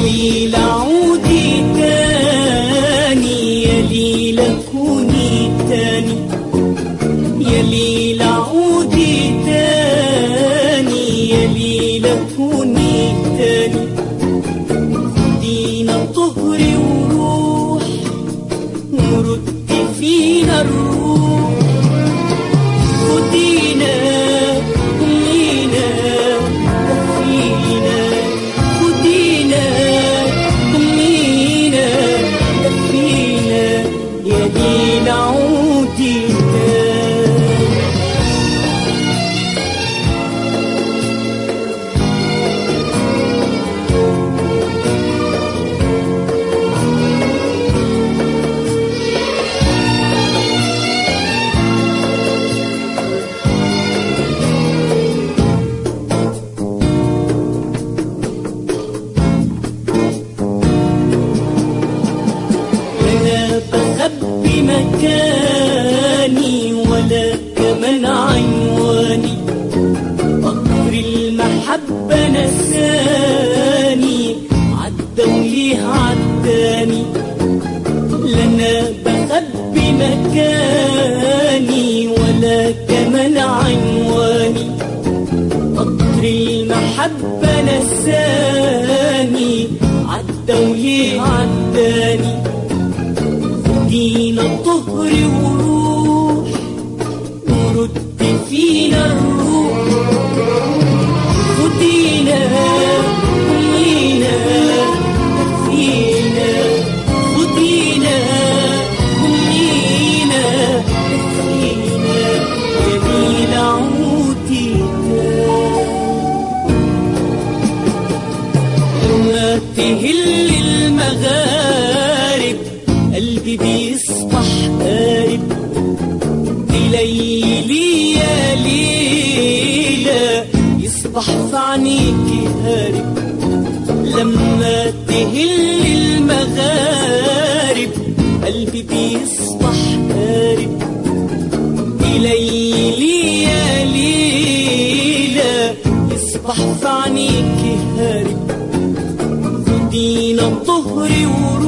ليلى عودي تاني، يا ليلى كوني تاني، يا ليلى عودي تاني، يا ليلى كوني تاني. خدينا الطهر وروح ورد فينا الروح، خدينا أمينا دفينا، خدينا أمينا دفينا، يا ليلى عودي تاني. بخبي مكاني ولا كمان عنواني، قطر المحبة نساني عدى وليه عداني. لا أنا بخبي مكاني ولا كمان عنواني، قطر المحبة نساني عدى وليه عداني. خدينا الطهر وروح ورد فينا الروح، خدينا أمينا دفينا، خدينا أمينا دفينا، يا ليلى عودي تاني. لما تهل المغارب قلبي بيصبح قارب، دي ليلي يا ليلى يصبح في عينيكي هارب. لما تهل المغارب قلبي بيصبح قارب، دي ليلي يا ليلى يصبح في عينيكي هارب. خدينا الطهر